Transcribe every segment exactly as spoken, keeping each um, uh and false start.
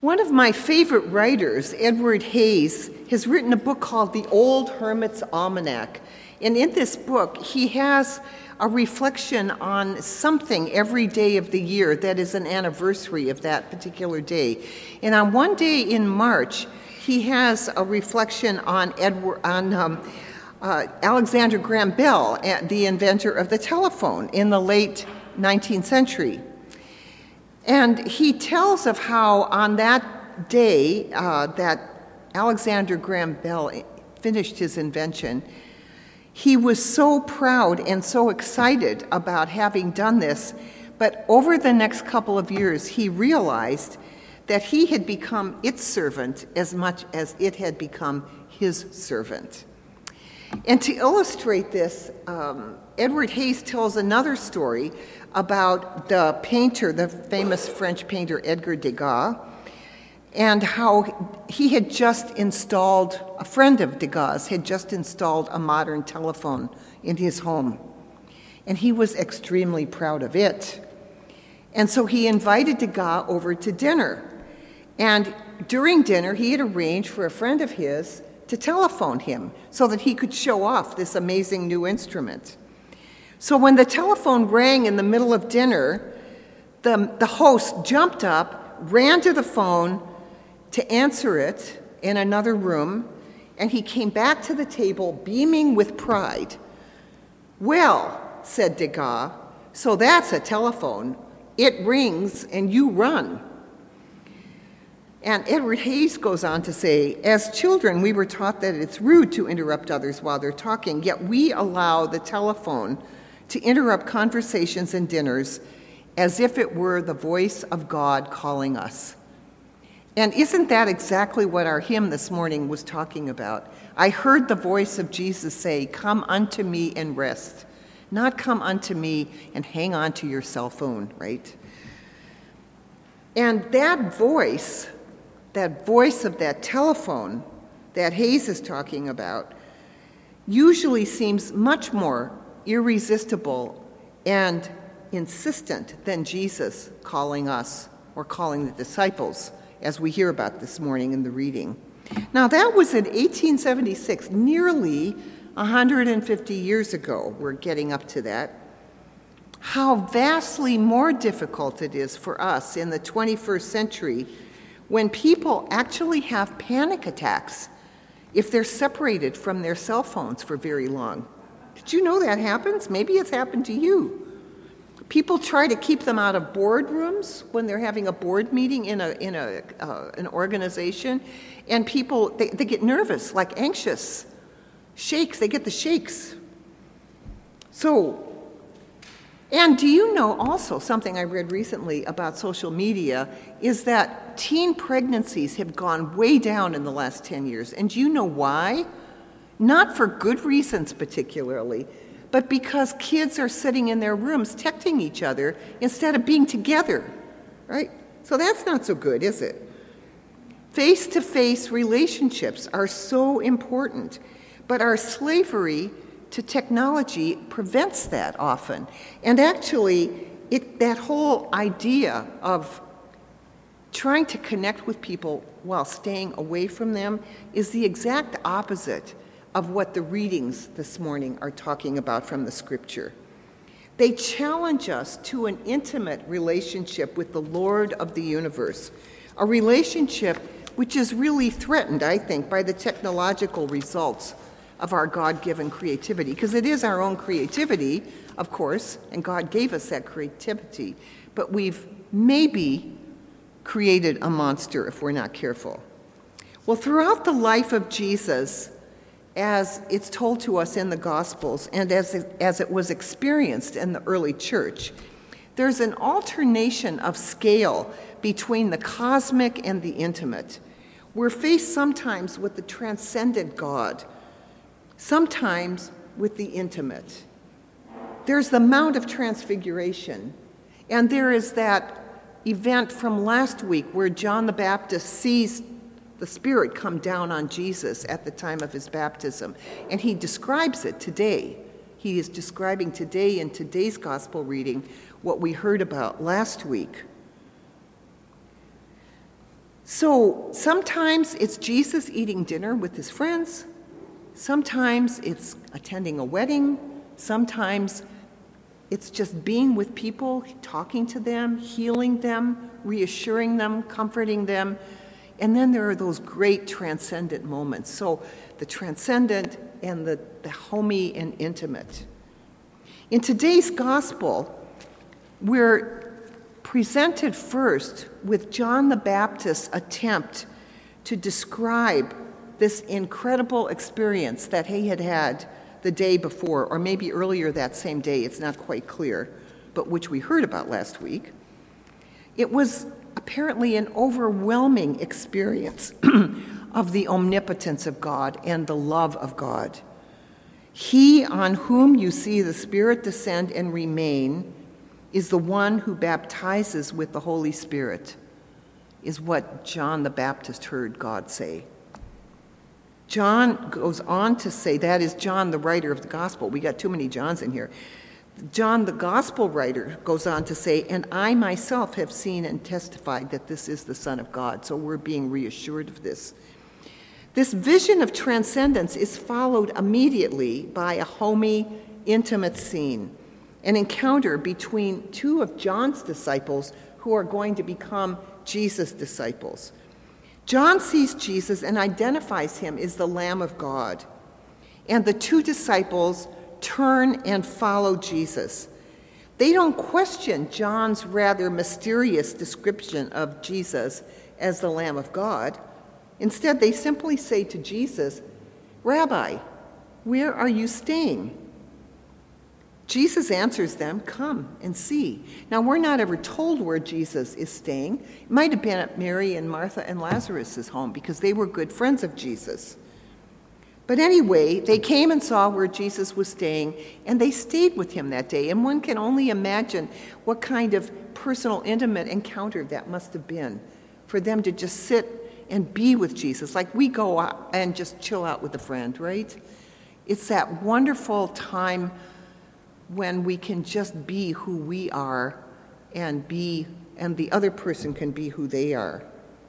One of my favorite writers, Edward Hayes, has written a book called The Old Hermit's Almanac. And in this book, he has a reflection on something every day of the year that is an anniversary of that particular day. And on one day in March, he has a reflection on Edward, on um, uh, Alexander Graham Bell, the inventor of the telephone in the late nineteenth century. And he tells of how on that day uh, that Alexander Graham Bell finished his invention, he was so proud and so excited about having done this, but over the next couple of years, he realized that he had become its servant as much as it had become his servant. And to illustrate this, um, Edward Hayes tells another story about the painter, the famous French painter Edgar Degas, and how he had just installed, a friend of Degas had just installed a modern telephone in his home. And he was extremely proud of it. And so he invited Degas over to dinner. And during dinner, he had arranged for a friend of his to telephone him so that he could show off this amazing new instrument. So when the telephone rang in the middle of dinner, the, the host jumped up, ran to the phone to answer it in another room, and he came back to the table beaming with pride. "Well," said Degas, "so that's a telephone. It rings and you run." And Edward Hayes goes on to say, "As children, we were taught that it's rude to interrupt others while they're talking, yet we allow the telephone to interrupt conversations and dinners as if it were the voice of God calling us." And isn't that exactly what our hymn this morning was talking about? I heard the voice of Jesus say, "Come unto me and rest," not "come unto me and hang on to your cell phone," right? And that voice, that voice of that telephone that Hayes is talking about, usually seems much more irresistible and insistent than Jesus calling us or calling the disciples, as we hear about this morning in the reading. Now, that was in eighteen seventy-six, nearly one hundred fifty years ago. We're getting up to that. How vastly more difficult it is for us in the twenty-first century when people actually have panic attacks if they're separated from their cell phones for very long. Did you know that happens? Maybe it's happened to you. People try to keep them out of boardrooms when they're having a board meeting in a in a uh, an organization, and people they, they get nervous, like anxious, shakes. They get the shakes. So, and do you know also something I read recently about social media is that teen pregnancies have gone way down in the last ten years, and do you know why? Not for good reasons particularly, but because kids are sitting in their rooms texting each other instead of being together, right? So that's not so good, is it? Face-to-face relationships are so important, but our slavery to technology prevents that often. And actually, it, that whole idea of trying to connect with people while staying away from them is the exact opposite of what the readings this morning are talking about from the scripture. They challenge us to an intimate relationship with the Lord of the universe, a relationship which is really threatened, I think, by the technological results of our God-given creativity, because it is our own creativity, of course, and God gave us that creativity, but we've maybe created a monster if we're not careful. Well, throughout the life of Jesus, as it's told to us in the Gospels and as it, as it was experienced in the early church, there's an alternation of scale between the cosmic and the intimate. We're faced sometimes with the transcendent God, sometimes with the intimate. There's the Mount of Transfiguration, and there is that event from last week where John the Baptist sees the Spirit come down on Jesus at the time of his baptism. And he describes it today. He is describing today in today's gospel reading what we heard about last week. So sometimes it's Jesus eating dinner with his friends. Sometimes it's attending a wedding. Sometimes it's just being with people, talking to them, healing them, reassuring them, comforting them. And then there are those great transcendent moments. So the transcendent and the, the homey and intimate. In today's gospel, we're presented first with John the Baptist's attempt to describe this incredible experience that he had had the day before, or maybe earlier that same day, it's not quite clear, but which we heard about last week. It was apparently an overwhelming experience of the omnipotence of God and the love of God. He on whom you see the Spirit descend and remain is the one who baptizes with the Holy Spirit, is what John the Baptist heard God say. John goes on to say, that is John, the writer of the gospel. We got too many Johns in here. John, the gospel writer, goes on to say, and I myself have seen and testified that this is the Son of God. So we're being reassured of this. This vision of transcendence is followed immediately by a homey, intimate scene, an encounter between two of John's disciples who are going to become Jesus' disciples. John sees Jesus and identifies him as the Lamb of God, and the two disciples turn and follow Jesus. They don't question John's rather mysterious description of Jesus as the Lamb of God. Instead, they simply say to Jesus, Rabbi, where are you staying? Jesus answers them, come and see. Now, we're not ever told where Jesus is staying. It might have been at Mary and Martha and Lazarus' home because they were good friends of Jesus. But anyway, they came and saw where Jesus was staying, and they stayed with him that day. And one can only imagine what kind of personal, intimate encounter that must have been for them to just sit and be with Jesus, like we go out and just chill out with a friend, right? It's that wonderful time when we can just be who we are and be, and the other person can be who they are.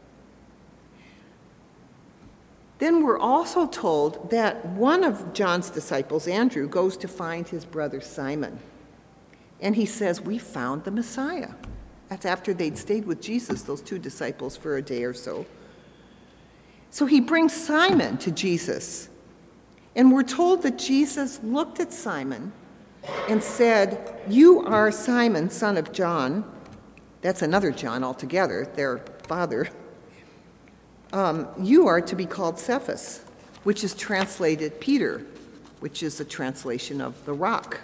Then we're also told that one of John's disciples, Andrew, goes to find his brother Simon. And he says, we found the Messiah. That's after they'd stayed with Jesus, those two disciples, for a day or so. So he brings Simon to Jesus. And we're told that Jesus looked at Simon and said, you are Simon, son of John. That's another John altogether, their father. Um, you are to be called Cephas, which is translated Peter, which is a translation of the rock.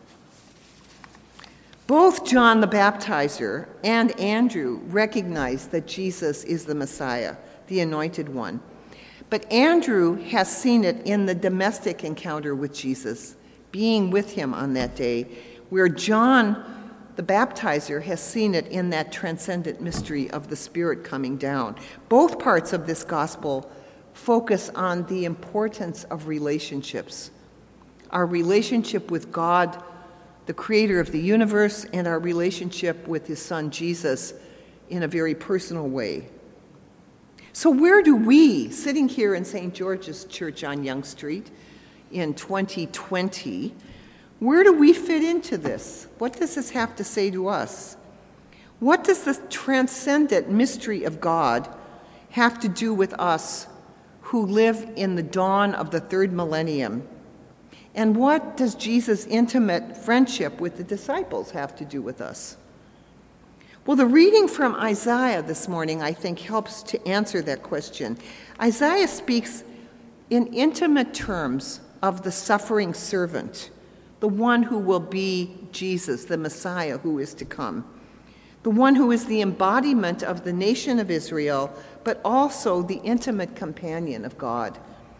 Both John the Baptizer and Andrew recognize that Jesus is the Messiah, the Anointed One. But Andrew has seen it in the domestic encounter with Jesus, being with him on that day, where John the Baptizer has seen it in that transcendent mystery of the Spirit coming down. Both parts of this gospel focus on the importance of relationships. Our relationship with God, the creator of the universe, and our relationship with his son Jesus in a very personal way. So where do we, sitting here in Saint George's Church on Yonge Street in twenty twenty, where do we fit into this? What does this have to say to us? What does the transcendent mystery of God have to do with us who live in the dawn of the third millennium? And what does Jesus' intimate friendship with the disciples have to do with us? Well, the reading from Isaiah this morning, I think, helps to answer that question. Isaiah speaks in intimate terms of the suffering servant, the one who will be Jesus, the Messiah who is to come, the one who is the embodiment of the nation of Israel, but also the intimate companion of God.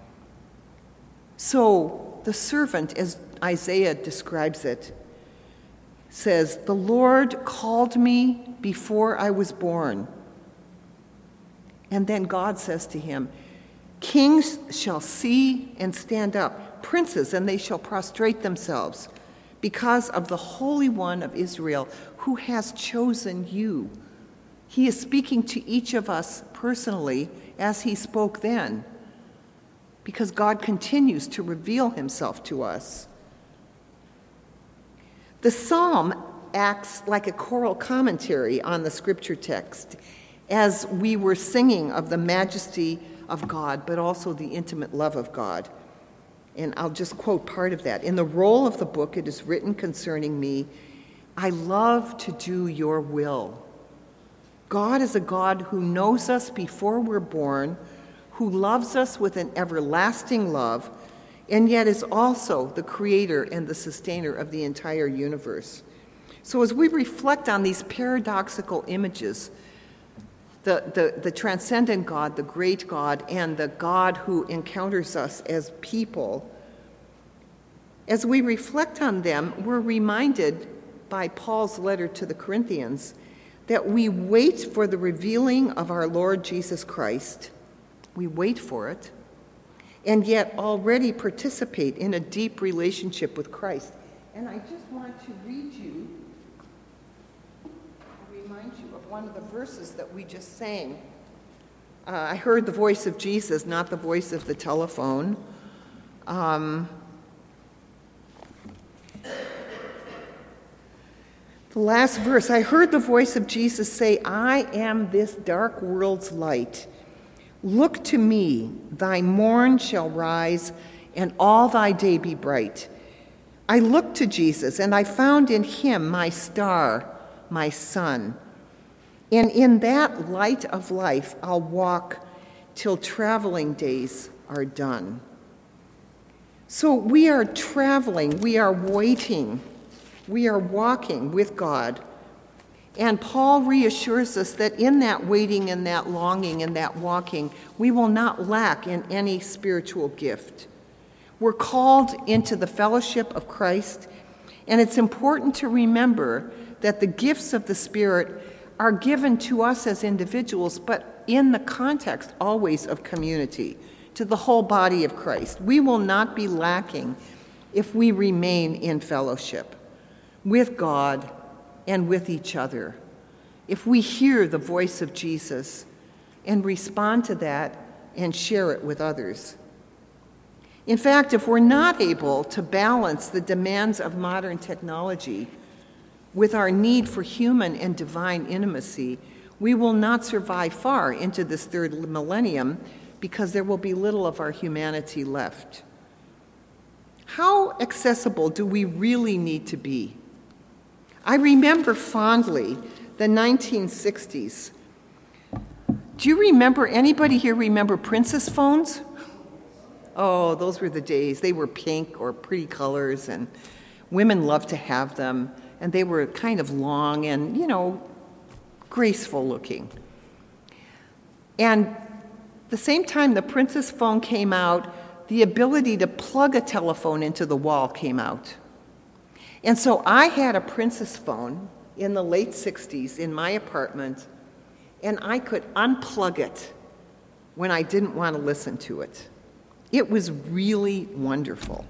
So the servant, as Isaiah describes it, says, the Lord called me before I was born. And then God says to him, kings shall see and stand up, princes, and they shall prostrate themselves because of the Holy One of Israel who has chosen you. He is speaking to each of us personally as he spoke then, because God continues to reveal himself to us. The psalm acts like a choral commentary on the scripture text as we were singing of the majesty of God, but also the intimate love of God. And I'll just quote part of that. In the roll of the book it is written concerning me, I love to do your will. God is a God who knows us before we're born, who loves us with an everlasting love, and yet is also the creator and the sustainer of the entire universe. So as we reflect on these paradoxical images, the, the, the transcendent God, the great God, and the God who encounters us as people, as we reflect on them, we're reminded by Paul's letter to the Corinthians that we wait for the revealing of our Lord Jesus Christ. We wait for it, and yet already participate in a deep relationship with Christ. And I just want to read you, remind you of one of the verses that we just sang. Uh, I heard the voice of Jesus, not the voice of the telephone. Um, the last verse, I heard the voice of Jesus say, I am this dark world's light. Look to me, thy morn shall rise, and all thy day be bright. I looked to Jesus, and I found in him my star, my sun. And in that light of life I'll walk till traveling days are done. So we are traveling, we are waiting, we are walking with God. And Paul reassures us that in that waiting and that longing and that walking, we will not lack in any spiritual gift. We're called into the fellowship of Christ, and it's important to remember that the gifts of the Spirit are given to us as individuals, but in the context always of community, to the whole body of Christ. We will not be lacking if we remain in fellowship with God and with each other, if we hear the voice of Jesus and respond to that and share it with others. In fact, if we're not able to balance the demands of modern technology with our need for human and divine intimacy, we will not survive far into this third millennium because there will be little of our humanity left. How accessible do we really need to be? I remember fondly the nineteen sixties. Do you remember, anybody here remember Princess phones? Oh, those were the days. They were pink or pretty colors, and women loved to have them, and they were kind of long and, you know, graceful looking. And the same time the Princess phone came out, the ability to plug a telephone into the wall came out. And so I had a Princess phone in the late sixties in my apartment, and I could unplug it when I didn't want to listen to it. It was really wonderful.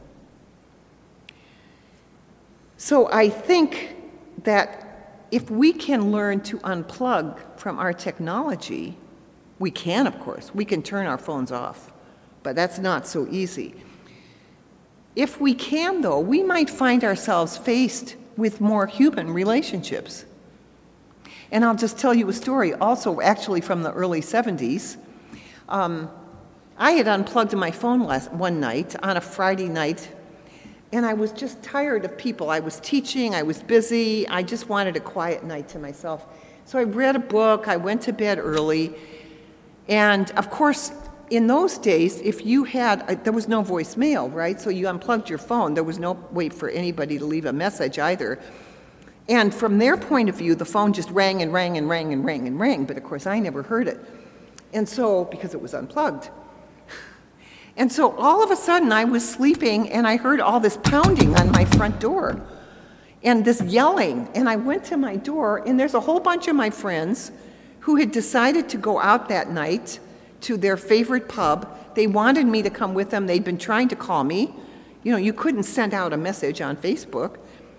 So I think that if we can learn to unplug from our technology, we can, of course. We can turn our phones off, but that's not so easy. If we can, though, we might find ourselves faced with more human relationships. And I'll just tell you a story, also actually from the early seventies. Um, I had unplugged my phone last, one night on a Friday night, and I was just tired of people. I was teaching, I was busy, I just wanted a quiet night to myself. So I read a book, I went to bed early, and of course, in those days, if you had, there was no voicemail, right? So you unplugged your phone. There was no way for anybody to leave a message either. And from their point of view, the phone just rang and rang and rang and rang and rang. But of course, I never heard it. And so, because it was unplugged. And so all of a sudden, I was sleeping and I heard all this pounding on my front door and this yelling. And I went to my door, and there's a whole bunch of my friends who had decided to go out that night to their favorite pub. They wanted me to come with them. They'd been trying to call me. You know, you couldn't send out a message on Facebook.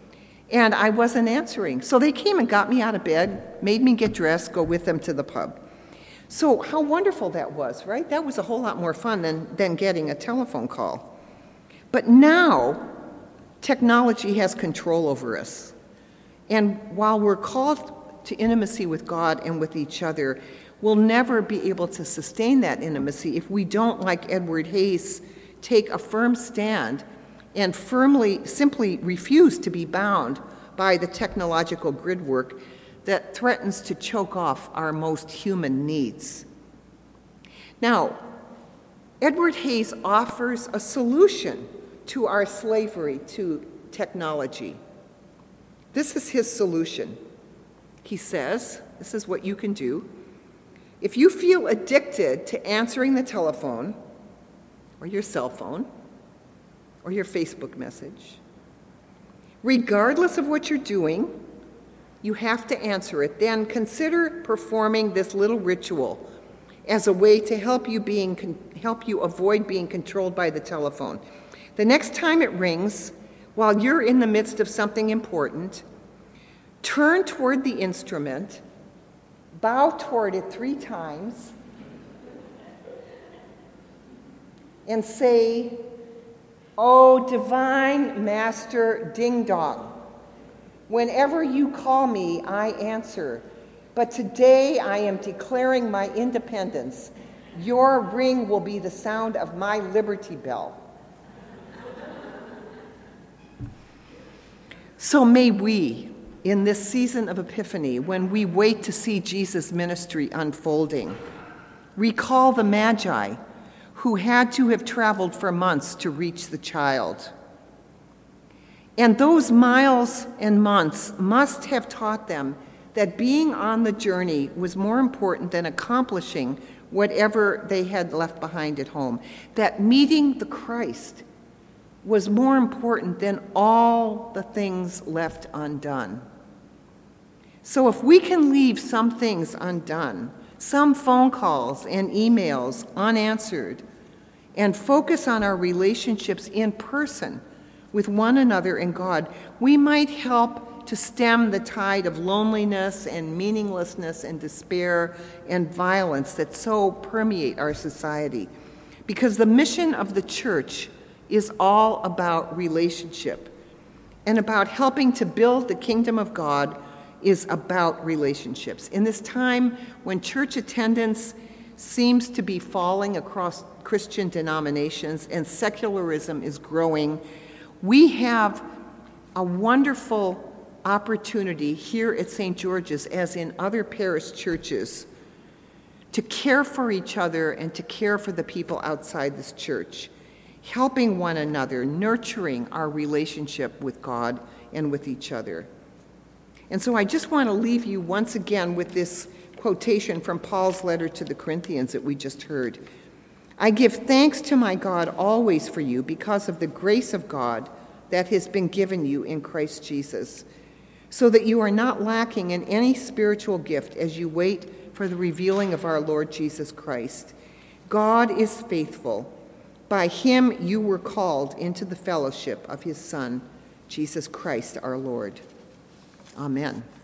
And I wasn't answering. So they came and got me out of bed, made me get dressed, go with them to the pub. So how wonderful that was, right? That was a whole lot more fun than, than getting a telephone call. But now, technology has control over us. And while we're called to intimacy with God and with each other, we'll never be able to sustain that intimacy if we don't, like Edward Hayes, take a firm stand and firmly, simply refuse to be bound by the technological gridwork that threatens to choke off our most human needs. Now, Edward Hayes offers a solution to our slavery to technology. This is his solution. He says, this is what you can do. If you feel addicted to answering the telephone or your cell phone or your Facebook message, regardless of what you're doing, you have to answer it. Then consider performing this little ritual as a way to help you being help you avoid being controlled by the telephone. The next time it rings, while you're in the midst of something important, turn toward the instrument, bow toward it three times, and say, "Oh, divine master ding dong, whenever you call me, I answer. But today I am declaring my independence. Your ring will be the sound of my liberty bell." So may we, in this season of Epiphany, when we wait to see Jesus' ministry unfolding, recall the Magi who had to have traveled for months to reach the child. And those miles and months must have taught them that being on the journey was more important than accomplishing whatever they had left behind at home. That meeting the Christ was more important than all the things left undone. So if we can leave some things undone, some phone calls and emails unanswered, and focus on our relationships in person with one another and God, we might help to stem the tide of loneliness and meaninglessness and despair and violence that so permeate our society. Because the mission of the church is all about relationship, and about helping to build the kingdom of God is about relationships. In this time when church attendance seems to be falling across Christian denominations and secularism is growing, we have a wonderful opportunity here at Saint George's, as in other parish churches, to care for each other and to care for the people outside this church, helping one another, nurturing our relationship with God and with each other. And so I just want to leave you once again with this quotation from Paul's letter to the Corinthians that we just heard. "I give thanks to my God always for you because of the grace of God that has been given you in Christ Jesus, so that you are not lacking in any spiritual gift as you wait for the revealing of our Lord Jesus Christ. God is faithful. By him you were called into the fellowship of his Son, Jesus Christ our Lord." Amen.